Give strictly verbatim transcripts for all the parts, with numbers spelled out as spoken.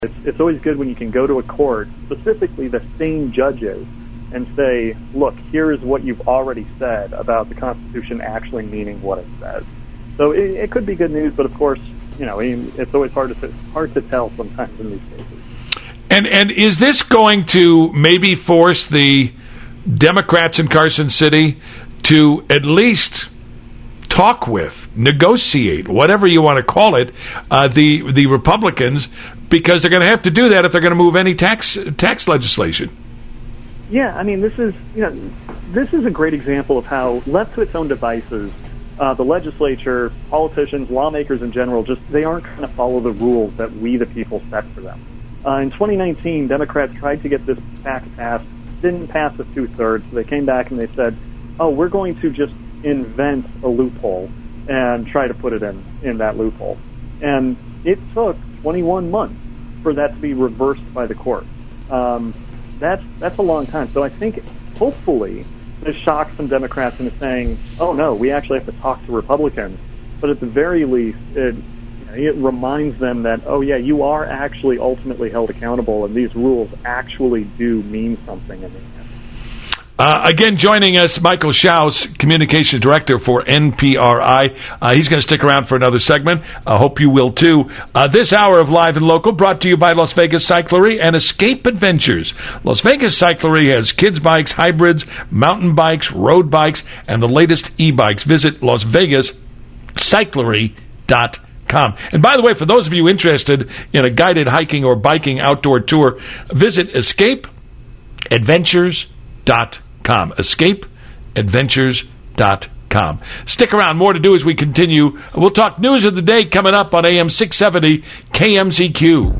It's, it's always good when you can go to a court, specifically the same judges, and say, look, here is what you've already said about the Constitution actually meaning what it says. So it, it could be good news, but of course, you know, it's always hard to hard to tell sometimes in these cases. And and is this going to maybe force the Democrats in Carson City to at least talk with, negotiate, whatever you want to call it, uh, the the Republicans, because they're going to have to do that if they're going to move any tax tax legislation? Yeah, I mean, this is you know this is a great example of how, left to its own devices, uh, the legislature, politicians, lawmakers in general, just they aren't trying to follow the rules that we, the people, set for them. Uh, in twenty nineteen, Democrats tried to get this tax passed, didn't pass with two-thirds, so they came back and they said, oh, we're going to just invent a loophole and try to put it in, in that loophole. And it took twenty-one months for that to be reversed by the court. Um, that's, that's a long time. So I think, hopefully, this shocks some Democrats into saying, oh, no, we actually have to talk to Republicans. But at the very least, it It reminds them that, oh, yeah, you are actually ultimately held accountable, and these rules actually do mean something in the end. Uh, again, joining us, Michael Schaus, Communication Director for N P R I. Uh, he's going to stick around for another segment. I hope you will, too. Uh, this hour of Live and Local brought to you by Las Vegas Cyclery and Escape Adventures. Las Vegas Cyclery has kids' bikes, hybrids, mountain bikes, road bikes, and the latest e-bikes. Visit las vegas cyclery dot com. And by the way, for those of you interested in a guided hiking or biking outdoor tour, visit escape adventures dot com. escape adventures dot com. Stick around. More to do as we continue. We'll talk news of the day coming up on A M six seventy K M Z Q.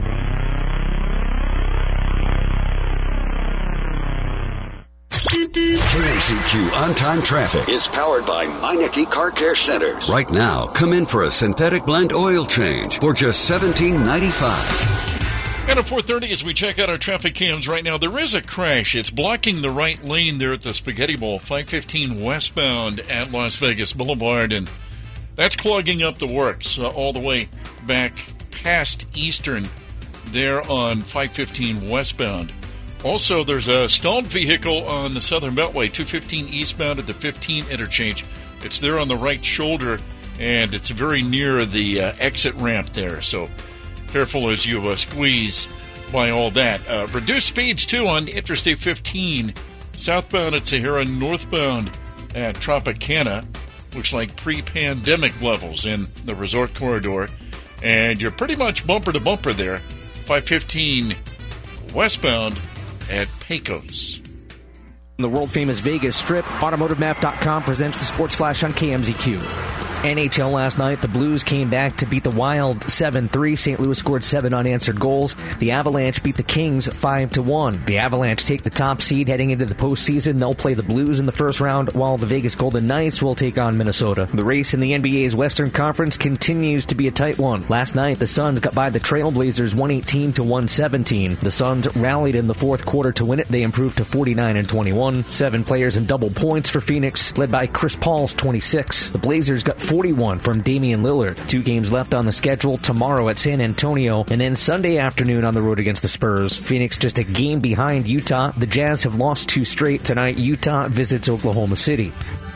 K M Z Q On-Time Traffic is powered by Meineke Car Care Centers. Right now, come in for a synthetic blend oil change for just seventeen ninety-five. And at four thirty, as we check out our traffic cams right now, there is a crash. It's blocking the right lane there at the Spaghetti Bowl, five fifteen westbound at Las Vegas Boulevard, and that's clogging up the works uh, all the way back past Eastern there on five fifteen westbound. Also, there's a stalled vehicle on the Southern Beltway, two fifteen eastbound at the fifteen interchange. It's there on the right shoulder, and it's very near the uh, exit ramp there, so careful as you uh, squeeze by all that. Uh, reduced speeds, too, on Interstate fifteen, southbound at Sahara, northbound at Tropicana. Looks like pre-pandemic levels in the resort corridor. And you're pretty much bumper-to-bumper there, five fifteen westbound at Pecos. The world-famous Vegas Strip, automotive map dot com presents the Sports Flash on K M Z Q. N H L last night, the Blues came back to beat the Wild seven three. Saint Louis scored seven unanswered goals. The Avalanche beat the Kings five to one. The Avalanche take the top seed heading into the postseason. They'll play the Blues in the first round, while the Vegas Golden Knights will take on Minnesota. The race in the N B A's Western Conference continues to be a tight one. Last night, the Suns got by the Trailblazers one eighteen to one seventeen. The Suns rallied in the fourth quarter to win it. They improved to forty-nine and twenty-one. Seven players in double points for Phoenix, led by Chris Paul's twenty-six. The Blazers got forty-one from Damian Lillard. Two games left on the schedule, tomorrow at San Antonio, and then Sunday afternoon on the road against the Spurs. Phoenix just a game behind Utah. The Jazz have lost two straight. Tonight, Utah visits Oklahoma City.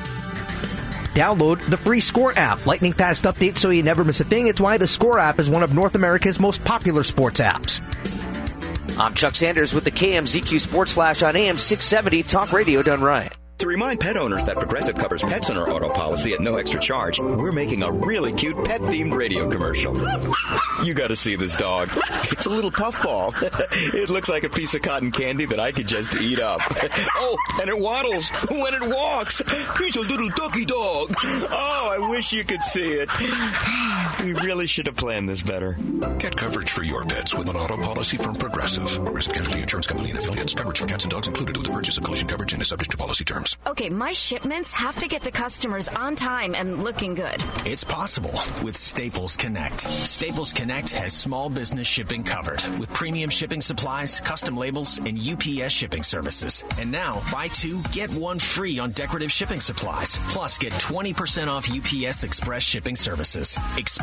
Download the free Score app. Lightning fast updates so you never miss a thing. It's why the Score app is one of North America's most popular sports apps. I'm Chuck Sanders with the K M Z Q Sports Flash on A M six seventy Talk Radio done right. To remind pet owners that Progressive covers pets on our auto policy at no extra charge, we're making a really cute pet-themed radio commercial. You gotta see this dog. It's a little puffball. It looks like a piece of cotton candy that I could just eat up. Oh, and it waddles when it walks. He's a little ducky dog. Oh, I wish you could see it. We really should have planned this better. Get coverage for your pets with an auto policy from Progressive. Progressive Casualty Insurance Company and affiliates. Coverage for cats and dogs included with the purchase of collision coverage and is subject to policy terms. Okay, my shipments have to get to customers on time and looking good. It's possible with Staples Connect. Staples Connect has small business shipping covered with premium shipping supplies, custom labels, and U P S shipping services. And now, buy two, get one free on decorative shipping supplies. Plus, get twenty percent off U P S Express shipping services. Express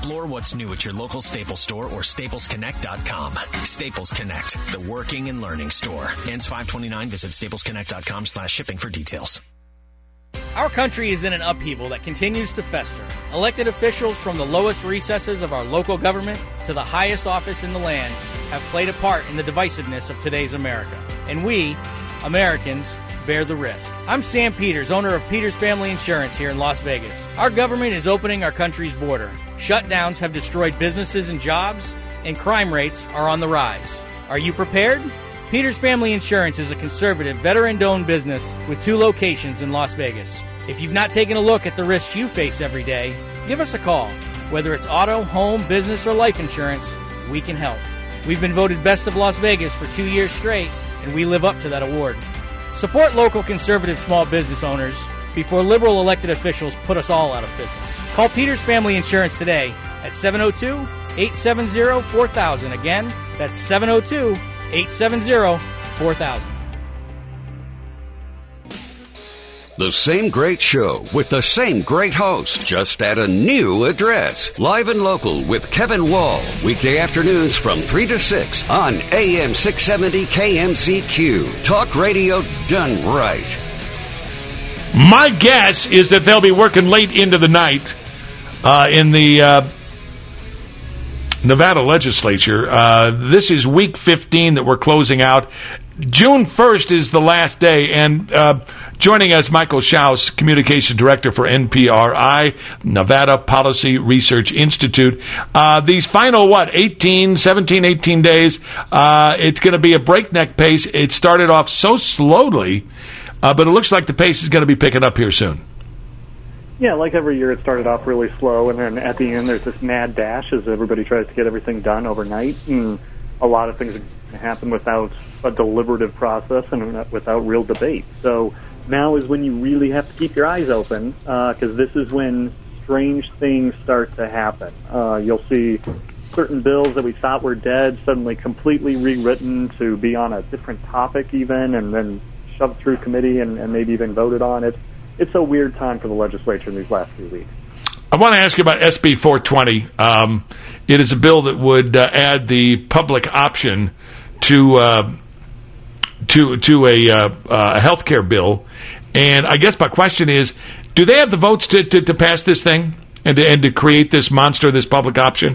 Explore what's new at your local Staples store or staples connect dot com. Staples Connect, the working and learning store. Ends five twenty-nine. Visit staples connect dot com slash shipping for details. Our country is in an upheaval that continues to fester. Elected officials from the lowest recesses of our local government to the highest office in the land have played a part in the divisiveness of today's America. And we, Americans, bear the risk. I'm Sam Peters, owner of Peters Family Insurance here in Las Vegas. Our government is opening our country's border. Shutdowns have destroyed businesses and jobs, and crime rates are on the rise. Are you prepared? Peters Family Insurance is a conservative, veteran-owned business with two locations in Las Vegas. If you've not taken a look at the risks you face every day, give us a call. Whether it's auto, home, business, or life insurance, we can help. We've been voted Best of Las Vegas for two years straight, and we live up to that award. Support local conservative small business owners before liberal elected officials put us all out of business. Call Peters Family Insurance today at seven oh two, eight seven oh, four thousand. Again, that's seven oh two, eight seven oh, four thousand. The same great show with the same great host, just at a new address. Live and Local with Kevin Wall. Weekday afternoons from three to six on A M six seventy K M Z Q. Talk radio done right. My guess is that they'll be working late into the night uh, in the uh, Nevada legislature. Uh, this is week fifteen that we're closing out. June first is the last day, and uh, joining us, Michael Schaus, Communication Director for N P R I, Nevada Policy Research Institute. Uh, these final, what, eighteen, seventeen, eighteen days, uh, it's going to be a breakneck pace. It started off so slowly, uh, but it looks like the pace is going to be picking up here soon. Yeah, like every year, it started off really slow, and then at the end, there's this mad dash as everybody tries to get everything done overnight, and a lot of things are going to happen without a deliberative process and without real debate. So now is when you really have to keep your eyes open, because uh, this is when strange things start to happen. Uh, you'll see certain bills that we thought were dead suddenly completely rewritten to be on a different topic even, and then shoved through committee and, and maybe even voted on it. It's a weird time for the legislature in these last few weeks. I want to ask you about S B four twenty. Um, it is a bill that would uh, add the public option to uh, to to a, uh, a health care bill. And I guess my question is, do they have the votes to, to, to pass this thing and to, and to create this monster, this public option?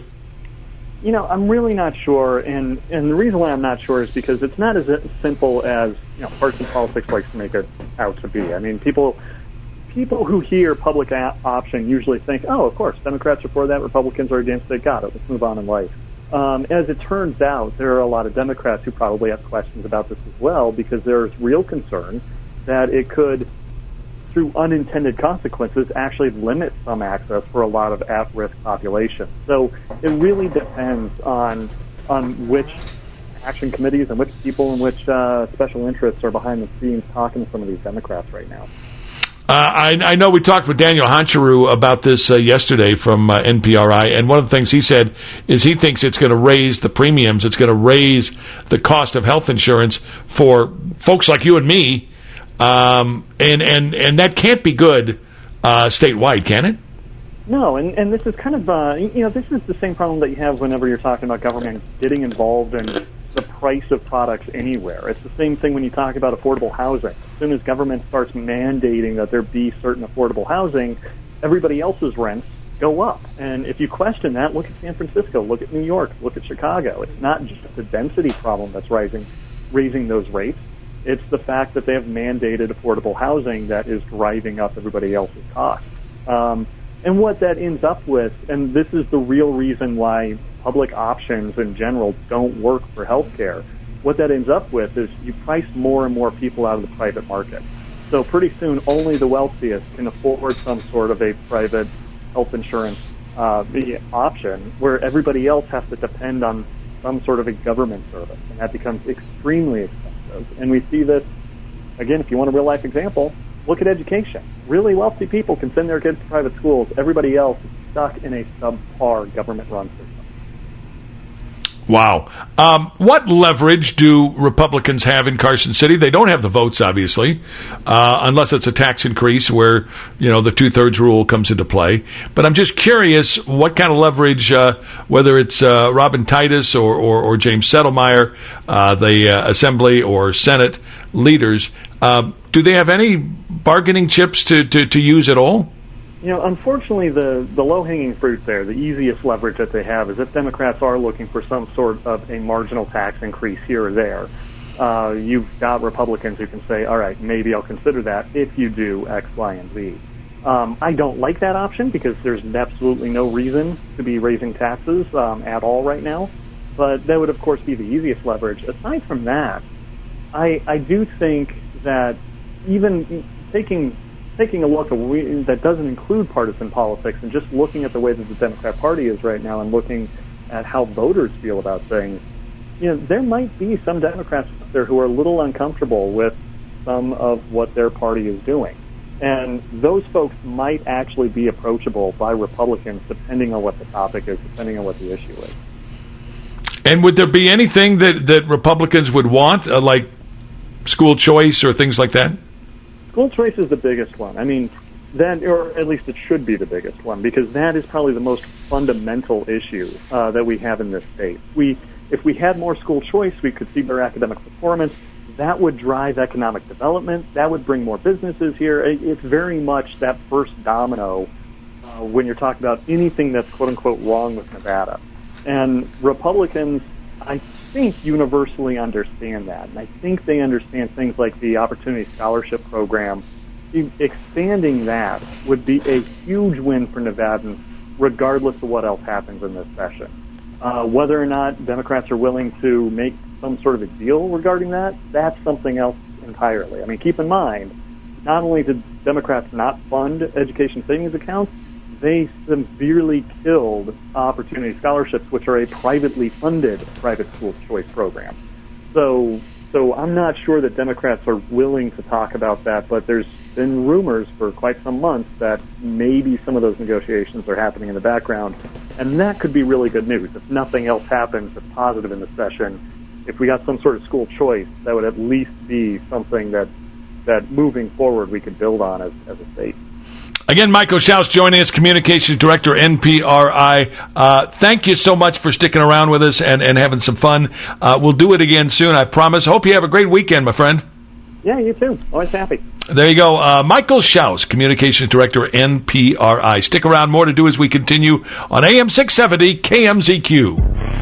You know, I'm really not sure, and, and the reason why I'm not sure is because it's not as simple as, you know, partisan politics likes to make it out to be. I mean, people people who hear public a- option usually think, oh, of course, Democrats are for that, Republicans are against it, got it, let's move on in life. Um, as it turns out, there are a lot of Democrats who probably have questions about this as well, because there's real concern that it could, through unintended consequences, actually limit some access for a lot of at-risk populations. So it really depends on on which action committees and which people and which uh, special interests are behind the scenes talking to some of these Democrats right now. Uh, I, I know we talked with Daniel Honcharu about this uh, yesterday from uh, N P R I, and one of the things he said is he thinks it's going to raise the premiums, it's going to raise the cost of health insurance for folks like you and me, um, and, and, and that can't be good uh, statewide, can it? No, and, and this is kind of, uh, you know, this is the same problem that you have whenever you're talking about government getting involved in the price of products anywhere. It's the same thing when you talk about affordable housing. As soon as government starts mandating that there be certain affordable housing, everybody else's rents go up. And if you question that, look at San Francisco, look at New York, look at Chicago. It's not just the density problem that's rising, raising those rates. It's the fact that they have mandated affordable housing that is driving up everybody else's costs. Um, and what that ends up with, and this is the real reason why public options in general don't work for healthcare, what that ends up with is you price more and more people out of the private market. So pretty soon only the wealthiest can afford some sort of a private health insurance uh, option, where everybody else has to depend on some sort of a government service, and that becomes extremely expensive. And we see this, again, if you want a real-life example, look at education. Really wealthy people can send their kids to private schools. Everybody else is stuck in a subpar government-run system. Wow. Um, what leverage do Republicans have in Carson City? They don't have the votes, obviously, uh, unless it's a tax increase where, you know, the two-thirds rule comes into play. But I'm just curious what kind of leverage, uh, whether it's uh, Robin Titus or, or, or James Settlemyre, uh, the uh, Assembly or Senate leaders, uh, do they have any bargaining chips to, to, to use at all? You know, unfortunately, the, the low-hanging fruit there, the easiest leverage that they have is if Democrats are looking for some sort of a marginal tax increase here or there. Uh, you've got Republicans who can say, all right, maybe I'll consider that if you do X, Y, and Z. Um, I don't like that option because there's absolutely no reason to be raising taxes um, at all right now. But that would, of course, be the easiest leverage. Aside from that, I, I do think that even taking... taking a look at, that doesn't include partisan politics and just looking at the way that the Democrat Party is right now and looking at how voters feel about things, you know, there might be some Democrats out there who are a little uncomfortable with some of what their party is doing. And those folks might actually be approachable by Republicans depending on what the topic is, depending on what the issue is. And would there be anything that, that Republicans would want, uh, like school choice or things like that? School choice is the biggest one. I mean, that, or at least it should be the biggest one, because that is probably the most fundamental issue uh, that we have in this state. We, if we had more school choice, we could see better academic performance. That would drive economic development. That would bring more businesses here. It's very much that first domino uh, when you're talking about anything that's quote-unquote wrong with Nevada. And Republicans, I think, universally understand that. And I think they understand things like the Opportunity Scholarship Program. Expanding that would be a huge win for Nevadans, regardless of what else happens in this session. Uh, whether or not Democrats are willing to make some sort of a deal regarding that, that's something else entirely. I mean, keep in mind, not only did Democrats not fund education savings accounts, they severely killed Opportunity Scholarships, which are a privately funded private school choice program. So, so I'm not sure that Democrats are willing to talk about that, but there's been rumors for quite some months that maybe some of those negotiations are happening in the background, and that could be really good news. If nothing else happens that's positive in the session, if we got some sort of school choice, that would at least be something that, that moving forward we could build on as, as a state. Again, Michael Schaus joining us, Communications Director, N P R I. Uh, thank you so much for sticking around with us and, and having some fun. Uh, we'll do it again soon, I promise. Hope you have a great weekend, my friend. Yeah, you too. Always happy. There you go. Uh, Michael Schaus, Communications Director, N P R I. Stick around. More to do as we continue on A M six seventy K M Z Q.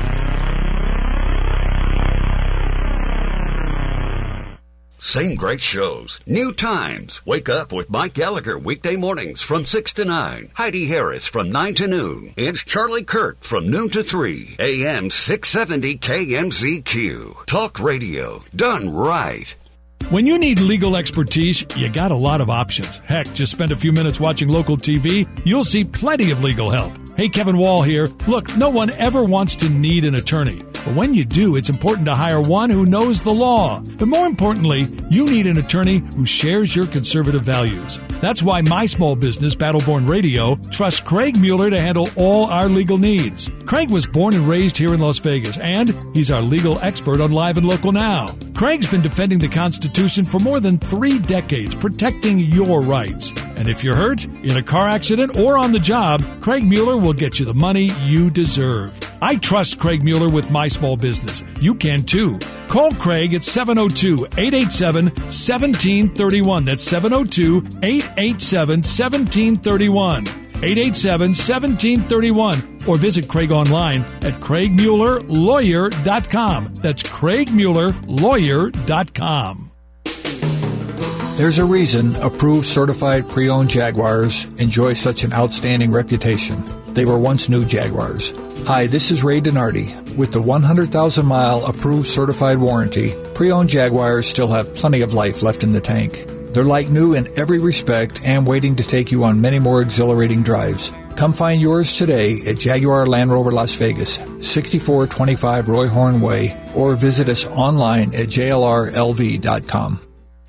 Same great shows, new times. Wake up with Mike Gallagher weekday mornings from six to nine. Heidi Harris from nine to noon. It's Charlie Kirk from noon to three. A M six seventy K M Z Q. Talk radio done right. When you need legal expertise, you got a lot of options. Heck, just spend a few minutes watching local T V. You'll see plenty of legal help. Hey, Kevin Wall here. Look, no one ever wants to need an attorney. But when you do, it's important to hire one who knows the law. But more importantly, you need an attorney who shares your conservative values. That's why my small business, Battleborn Radio, trusts Craig Mueller to handle all our legal needs. Craig was born and raised here in Las Vegas, and he's our legal expert on Live and Local Now. Craig's been defending the Constitution for more than three decades, protecting your rights. And if you're hurt, in a car accident, or on the job, Craig Mueller will get you the money you deserve. I trust Craig Mueller with my small business. You can too. Call Craig at seven oh two, eight eight seven, one seven three one. That's seven oh two, eight eight seven, one seven three one. eight eight seven, one seven three one. Or visit Craig online at craig mueller lawyer dot com. That's craig mueller lawyer dot com. There's a reason approved certified pre-owned Jaguars enjoy such an outstanding reputation. They were once new Jaguars. Hi, this is Ray Donardi. With the one hundred thousand mile approved certified warranty, pre-owned Jaguars still have plenty of life left in the tank. They're like new in every respect and waiting to take you on many more exhilarating drives. Come find yours today at Jaguar Land Rover Las Vegas, sixty-four twenty-five Roy Horn Way, or visit us online at j l r l v dot com.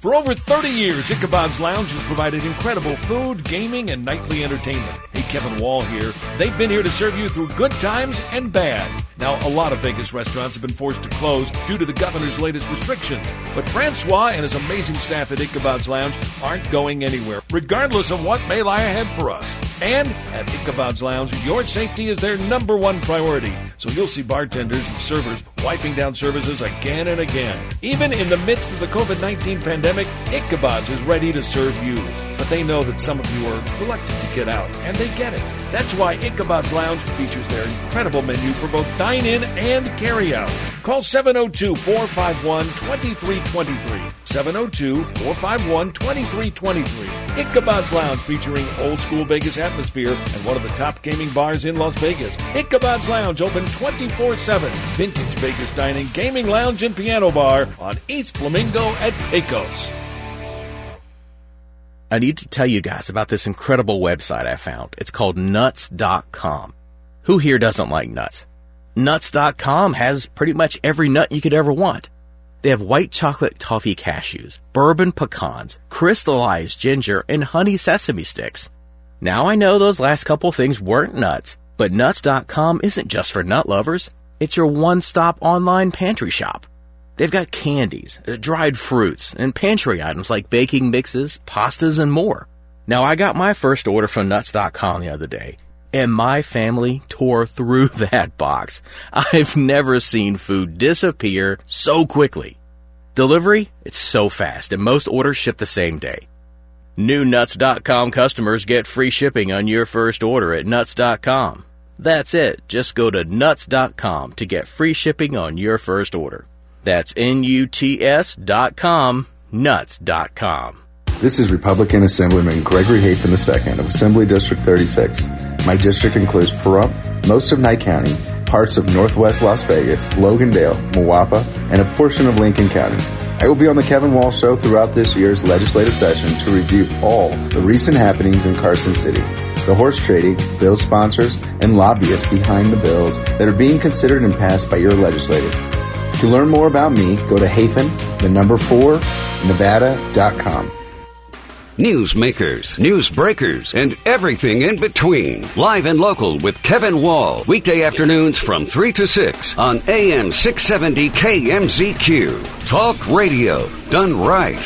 For over thirty years, Ichabod's Lounge has provided incredible food, gaming, and nightly entertainment. Hey, Kevin Wall here. They've been here to serve you through good times and bad. Now, a lot of Vegas restaurants have been forced to close due to the governor's latest restrictions. But Francois and his amazing staff at Ichabod's Lounge aren't going anywhere, regardless of what may lie ahead for us. And at Ichabod's Lounge, your safety is their number one priority. So you'll see bartenders and servers wiping down services again and again. Even in the midst of the covid nineteen pandemic, Ichabod's is ready to serve you. But they know that some of you are reluctant to get out, and they get it. That's why Ichabod's Lounge features their incredible menu for both dine-in and carry-out. Call seven oh two, four five one, two three two three. seven oh two, four five one, two three two three. Ichabod's Lounge, featuring old-school Vegas atmosphere and one of the top gaming bars in Las Vegas. Ichabod's Lounge, open twenty-four seven. Vintage Vegas dining, gaming lounge, and piano bar on East Flamingo at Pecos. I need to tell you guys about this incredible website I found. It's called nuts dot com. Who here doesn't like nuts? nuts dot com has pretty much every nut you could ever want. They have white chocolate toffee cashews, bourbon pecans, crystallized ginger, and honey sesame sticks. Now I know those last couple things weren't nuts, but nuts dot com isn't just for nut lovers. It's your one-stop online pantry shop. They've got candies, dried fruits, and pantry items like baking mixes, pastas, and more. Now, I got my first order from nuts dot com the other day, and my family tore through that box. I've never seen food disappear so quickly. Delivery? It's so fast, and most orders ship the same day. New nuts dot com customers get free shipping on your first order at nuts dot com. That's it. Just go to nuts dot com to get free shipping on your first order. That's N U T S dot com, nuts dot com. This is Republican Assemblyman Gregory Hafen the second of Assembly District thirty-six. My district includes Pahrump, most of Nye County, parts of northwest Las Vegas, Logandale, Moapa, and a portion of Lincoln County. I will be on the Kevin Wall Show throughout this year's legislative session to review all the recent happenings in Carson City, the horse trading, bill sponsors, and lobbyists behind the bills that are being considered and passed by your legislature. To learn more about me, go to Hafen, the number four, Nevada dot com. Newsmakers, news breakers, and everything in between. Live and local with Kevin Wall. Weekday afternoons from three to six on A M six seventy K M Z Q. Talk radio done right.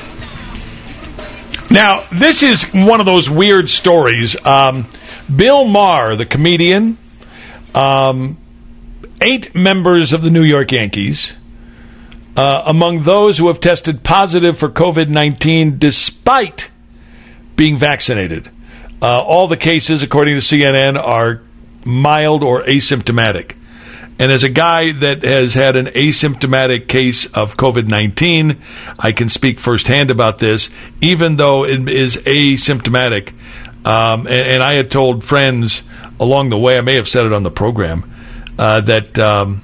Now, this is one of those weird stories. Um, Bill Maher, the comedian, um, eight members of the New York Yankees, uh, among those who have tested positive for covid nineteen despite being vaccinated. Uh, all the cases, according to C N N, are mild or asymptomatic. And as a guy that has had an asymptomatic case of covid nineteen, I can speak firsthand about this, even though it is asymptomatic. Um, and, and I had told friends along the way, I may have said it on the program, uh, that um,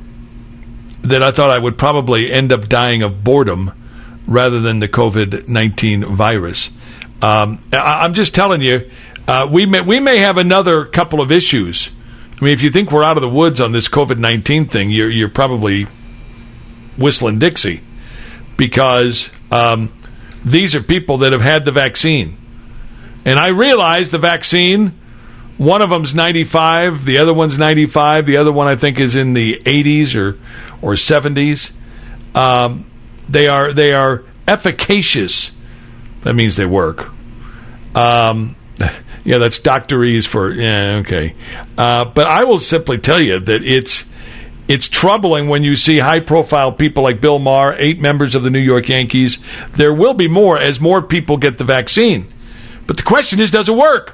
that I thought I would probably end up dying of boredom rather than the covid nineteen virus. Um, I, I'm just telling you, uh, we may we may have another couple of issues. I mean, if you think we're out of the woods on this covid nineteen thing, you're you're probably whistling Dixie, because um, these are people that have had the vaccine. And I realize the vaccine, one of them's ninety-five, the other one's ninety-five, the other one I think is in the eighties or or seventies. Um, they are they are efficacious. That means they work. Um, yeah, that's doctorese for, yeah, okay. Uh, but I will simply tell you that it's it's troubling when you see high-profile people like Bill Maher, eight members of the New York Yankees. There will be more as more people get the vaccine. But the question is, does it work?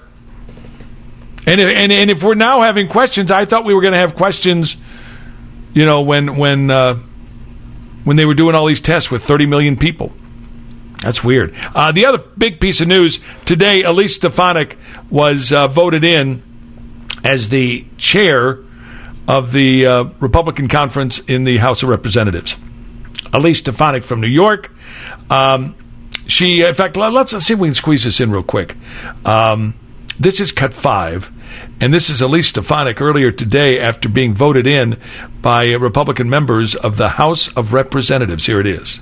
And if, and, and if we're now having questions, I thought we were going to have questions, you know, when when uh, when they were doing all these tests with thirty million people. That's weird. Uh, the other big piece of news today, Elise Stefanik was uh, voted in as the chair of the uh, Republican conference in the House of Representatives. Elise Stefanik from New York. Um, she, in fact, let's, let's see if we can squeeze this in real quick. Um, this is cut five, and this is Elise Stefanik earlier today after being voted in by Republican members of the House of Representatives. Here it is.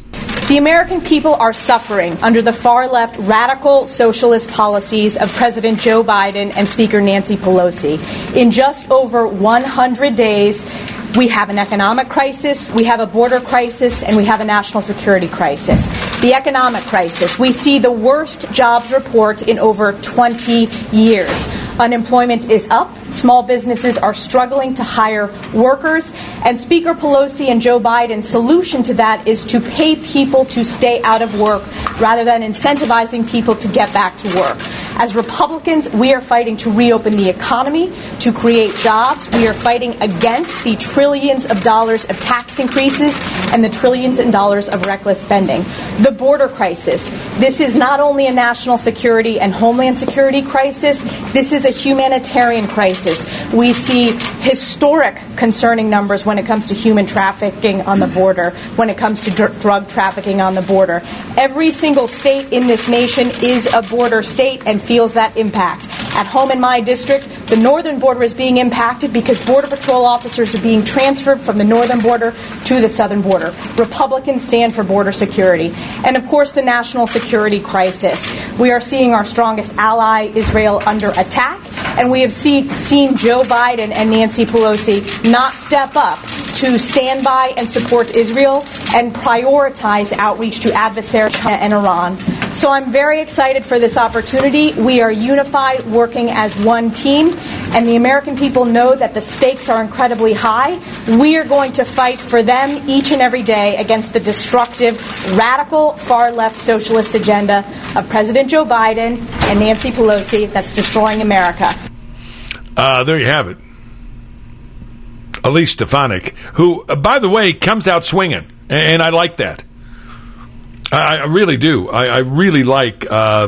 The American people are suffering under the far-left radical socialist policies of President Joe Biden and Speaker Nancy Pelosi. In just over one hundred days, we have an economic crisis, we have a border crisis, and we have a national security crisis. The economic crisis, we see the worst jobs report in over twenty years. Unemployment is up, small businesses are struggling to hire workers, and Speaker Pelosi and Joe Biden's solution to that is to pay people to stay out of work rather than incentivizing people to get back to work. As Republicans, we are fighting to reopen the economy, to create jobs. We are fighting against the trillions of dollars of tax increases and the trillions of dollars of reckless spending. The border crisis. This is not only a national security and homeland security crisis, this is a humanitarian crisis. We see historic concerning numbers when it comes to human trafficking on the border, when it comes to dr- drug trafficking on the border. Every single state in this nation is a border state and feels that impact. At home in my district, the northern border is being impacted because Border Patrol officers are being transferred from the northern border to the southern border. Republicans stand for border security. And, of course, the national security crisis. We are seeing our strongest ally, Israel, under attack, and we have see, seen Joe Biden and Nancy Pelosi not step up to stand by and support Israel and prioritize outreach to adversaries China and Iran. So I'm very excited for this opportunity. We are unified, working as one team, and the American people know that the stakes are incredibly high. We are going to fight for them each and every day against the destructive, radical, far-left socialist agenda of President Joe Biden and Nancy Pelosi that's destroying America. Uh, there you have it. Elise Stefanik, who, uh, by the way, comes out swinging, and I like that. I, I really do. I, I really like uh,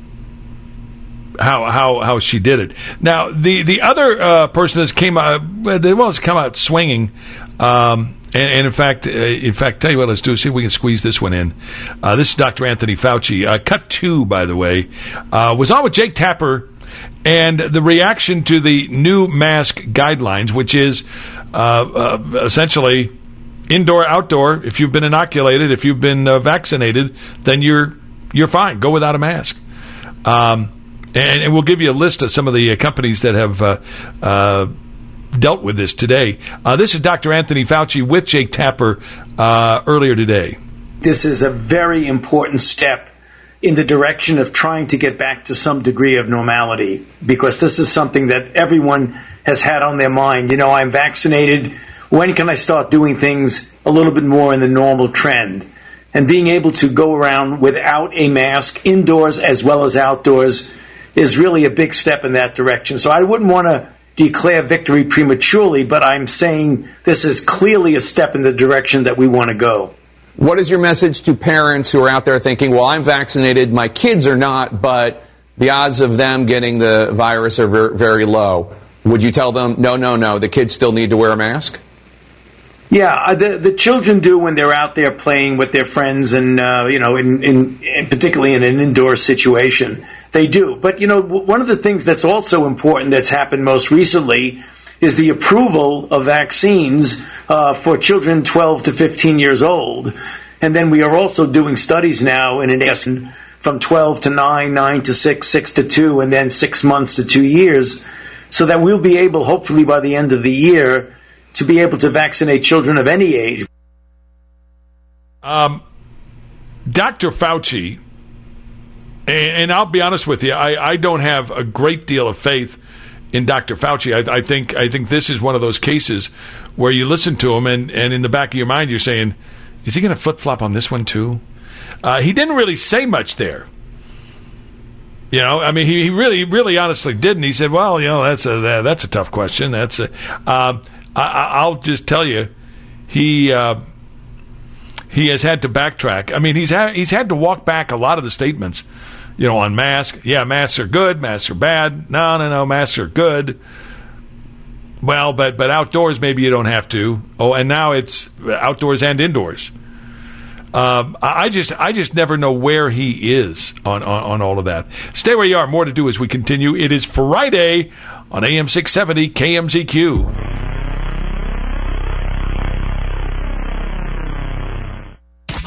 how how how she did it. Now, the the other uh, person that came out, well, has come out swinging, um, and, and in fact, uh, in fact, tell you what, let's do. See if we can squeeze this one in. Uh, this is Doctor Anthony Fauci. Uh, cut two, by the way, uh, was on with Jake Tapper. And the reaction to the new mask guidelines, which is uh, uh, essentially indoor, outdoor. If you've been inoculated, if you've been uh, vaccinated, then you're you're fine. Go without a mask. Um, and, and we'll give you a list of some of the uh, companies that have uh, uh, dealt with this today. Uh, this is Doctor Anthony Fauci with Jake Tapper uh, earlier today. This is a very important step in the direction of trying to get back to some degree of normality, because this is something that everyone has had on their mind. You know, I'm vaccinated. When can I start doing things a little bit more in the normal trend? And being able to go around without a mask, indoors as well as outdoors, is really a big step in that direction. So I wouldn't want to declare victory prematurely, but I'm saying this is clearly a step in the direction that we want to go. What is your message to parents who are out there thinking, well, I'm vaccinated, my kids are not, but the odds of them getting the virus are ver- very low? Would you tell them, no, no, no, the kids still need to wear a mask? Yeah, the the children do when they're out there playing with their friends and, uh, you know, in, in, in particularly in an indoor situation. They do. But, you know, one of the things that's also important that's happened most recently is the approval of vaccines uh, for children twelve to fifteen years old. And then we are also doing studies now in an from twelve to nine, nine to six, six to two, and then six months to two years, so that we'll be able, hopefully by the end of the year, to be able to vaccinate children of any age. Um, Doctor Fauci, and, and I'll be honest with you, I, I don't have a great deal of faith in Doctor Fauci. I, I think I think this is one of those cases where you listen to him, and, and in the back of your mind you're saying, is he going to flip-flop on this one too? Uh, he didn't really say much there. You know, I mean, he, he really, really honestly didn't. He said, well, you know, that's a that, that's a tough question. That's a, uh, I, I'll just tell you, he uh, he has had to backtrack. I mean, he's ha- he's had to walk back a lot of the statements. You know, on masks, yeah, masks are good, masks are bad. No, no, no, masks are good. Well, but but outdoors, maybe you don't have to. Oh, and now it's outdoors and indoors. Um, I just I just never know where he is on, on, on all of that. Stay where you are. More to do as we continue. It is Friday on A M six seventy K M Z Q.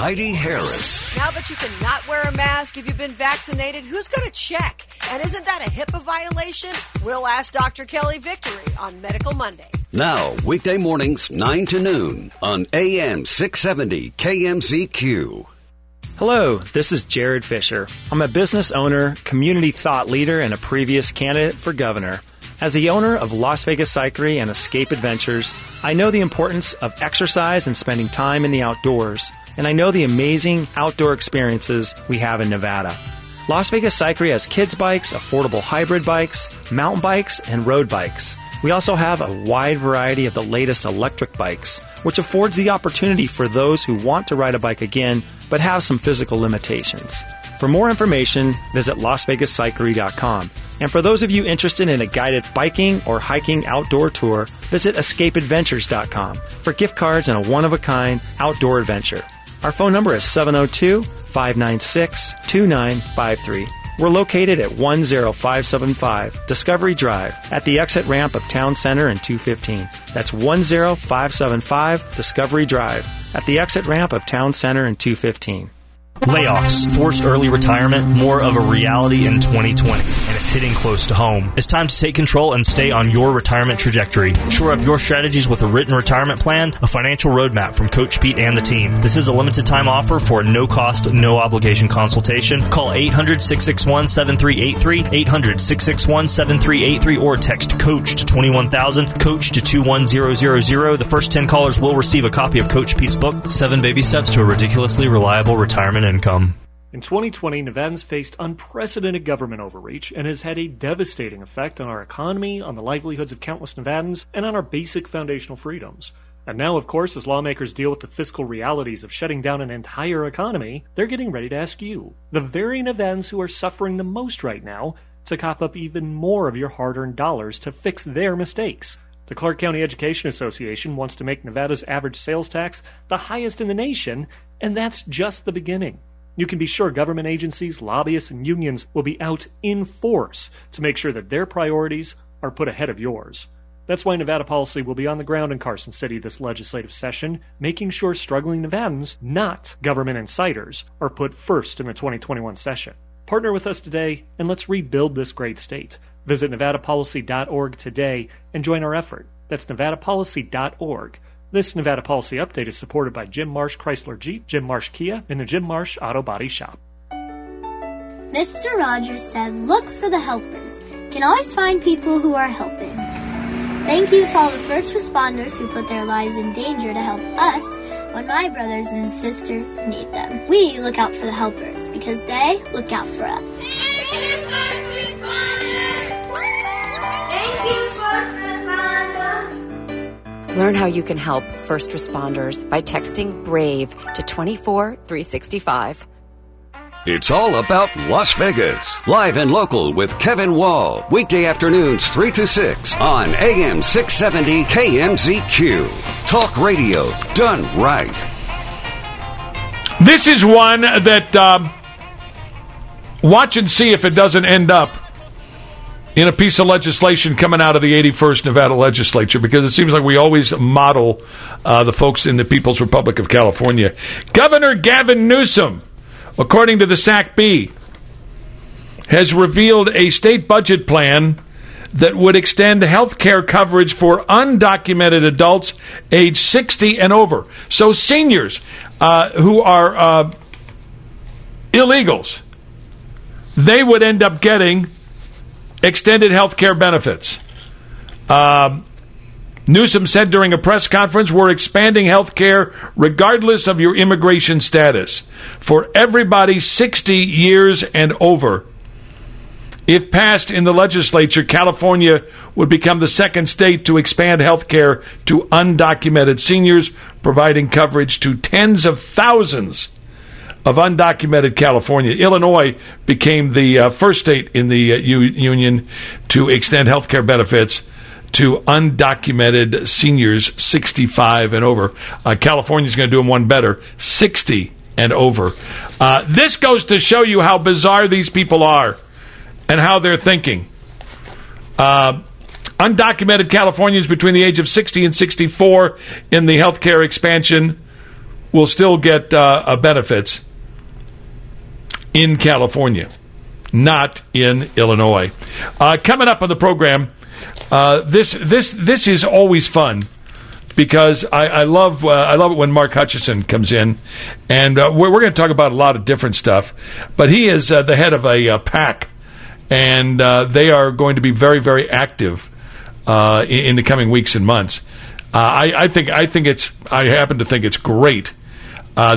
Heidi Harris. Now that you can not wear a mask if you've been vaccinated, who's going to check? And isn't that a HIPAA violation? We'll ask Doctor Kelly Victory on Medical Monday. Now, weekday mornings, nine to noon on A M six seventy K M Z Q. Hello, this is Jared Fisher. I'm a business owner, community thought leader, and a previous candidate for governor. As the owner of Las Vegas Cyclery and Escape Adventures, I know the importance of exercise and spending time in the outdoors, and I know the amazing outdoor experiences we have in Nevada. Las Vegas Cyclery has kids bikes, affordable hybrid bikes, mountain bikes, and road bikes. We also have a wide variety of the latest electric bikes, which affords the opportunity for those who want to ride a bike again but have some physical limitations. For more information, visit las vegas cyclery dot com. And for those of you interested in a guided biking or hiking outdoor tour, visit escape adventures dot com for gift cards and a one-of-a-kind outdoor adventure. Our phone number is seven oh two, five nine six, two nine five three. We're located at one oh five seven five Discovery Drive at the exit ramp of Town Center and two fifteen. That's one oh five seven five Discovery Drive at the exit ramp of Town Center and two fifteen. Layoffs, forced early retirement, more of a reality in twenty twenty, and it's hitting close to home. It's time to take control and stay on your retirement trajectory. Shore up your strategies with a written retirement plan, a financial roadmap from Coach Pete and the team. This is a limited time offer for a no-cost, no-obligation consultation. Call eight hundred, six six one, seven three eight three, eight hundred, six six one, seven three eight three, or text COACH to twenty-one thousand, COACH to two one zero zero zero. The first ten callers will receive a copy of Coach Pete's book, Seven Baby Steps to a Ridiculously Reliable Retirement Income. In twenty twenty, Nevadans faced unprecedented government overreach and has had a devastating effect on our economy, on the livelihoods of countless Nevadans, and on our basic foundational freedoms. And now, of course, as lawmakers deal with the fiscal realities of shutting down an entire economy, they're getting ready to ask you, the very Nevadans who are suffering the most right now, to cough up even more of your hard-earned dollars to fix their mistakes. The Clark County Education Association wants to make Nevada's average sales tax the highest in the nation, and that's just the beginning. You can be sure government agencies, lobbyists, and unions will be out in force to make sure that their priorities are put ahead of yours. That's why Nevada Policy will be on the ground in Carson City this legislative session, making sure struggling Nevadans, not government insiders, are put first in the twenty twenty-one session. Partner with us today, and let's rebuild this great state. Visit nevada policy dot org today and join our effort. That's nevada policy dot org. This Nevada Policy Update is supported by Jim Marsh Chrysler Jeep, Jim Marsh Kia, and the Jim Marsh Auto Body Shop. Mister Rogers said, look for the helpers. Can always find people who are helping. Thank you to all the first responders who put their lives in danger to help us when my brothers and sisters need them. We look out for the helpers because they look out for us. Thank you, first responders! Thank you, first responders! Learn how you can help first responders by texting BRAVE to two four three six five. It's all about Las Vegas. Live and local with Kevin Wall. Weekday afternoons three to six on A M six seventy K M Z Q. Talk radio done right. This is one that um, watch and see if it doesn't end up in a piece of legislation coming out of the eighty-first Nevada legislature, because it seems like we always model uh, the folks in the People's Republic of California. Governor Gavin Newsom, according to the S A C B, has revealed a state budget plan that would extend health care coverage for undocumented adults age sixty and over. So seniors uh, who are uh, illegals, they would end up getting extended health care benefits. Um, Newsom said during a press conference, we're expanding health care regardless of your immigration status for everybody sixty years and over. If passed in the legislature, California would become the second state to expand health care to undocumented seniors, providing coverage to tens of thousands of undocumented California. Illinois became the uh, first state in the uh, u- union to extend health care benefits to undocumented seniors sixty-five and over. Uh, California's going to do them one better, sixty and over. Uh, this goes to show you how bizarre these people are and how they're thinking. Uh, undocumented Californians between the age of sixty and sixty-four in the health care expansion will still get uh, uh, benefits in California, not in Illinois. Uh, coming up on the program, uh, this this this is always fun because I, I love uh, I love it when Mark Hutchison comes in, and uh, we're, we're going to talk about a lot of different stuff. But he is uh, the head of a uh, PAC, and uh, they are going to be very very active uh, in, in the coming weeks and months. Uh, I, I think I think it's I happen to think it's great